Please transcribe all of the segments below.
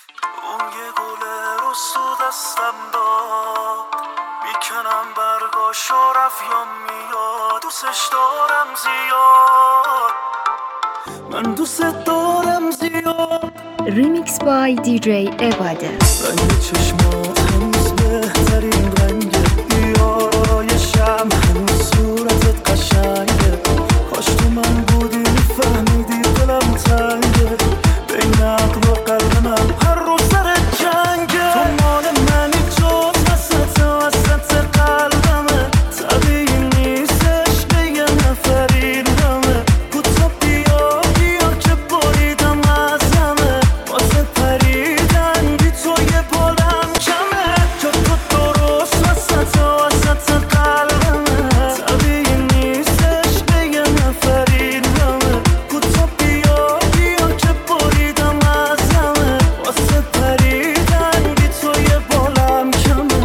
اون یه گل رسو دستم داد، میکنم برگاشو رفت یا میاد. دوستش دارم زیاد، من دوست دارم زیاد. Remix by DJ عباده. رنگ چشمات هنوز بهترین رنگه، بیارایشم هنوز صورتت قشنگه. کاش تو من بودی میفهمیدی دلم تنگه، بین عقل و قلب من هر روز سر جنگه. تو مال منی جز وسط قلبمه، طبیعی نیست عشق یه نفرینمه. کوتا بیا که بریدم از همه، واسه پریدن بی تو یه بالم کمه. جا تو درست وسط قلبمه، طبیعی نیست عشق یه نفرینمه. کوتا بیا که بریدم از همه، واسه پریدن بی تو یه بالم کمه.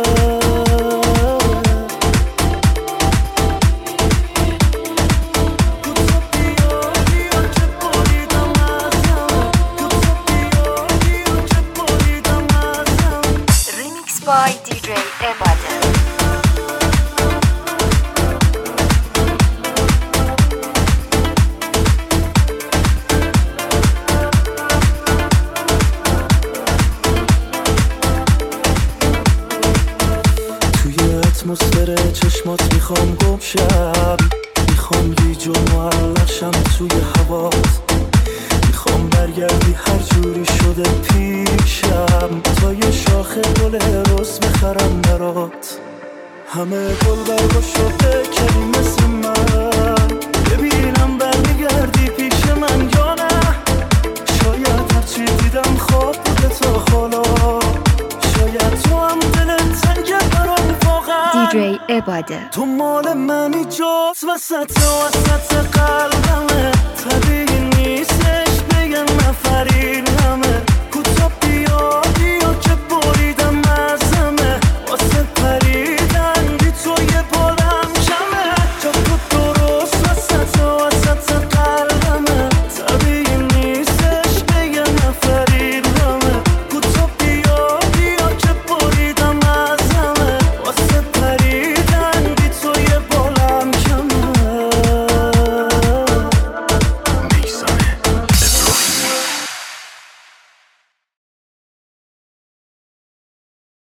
Remix by DJ عباده. توی اتمسفر چشمات میخوام گم شم، میخوام گیج و معلق شم توی هوات. میخوام برگردی هر جوری شده پیشم، تا یه شاخه گل رز بخرم برات. همه گل برگا شده کردی مثل من، ببینم برمیگردی پیش من یا نه. شاید هرچی دیدم خواب بوده تا حالا، شاید تو هم دلت تنگه برام واقعا. DJ عباده. تو مال منی جز وسط قلبمه،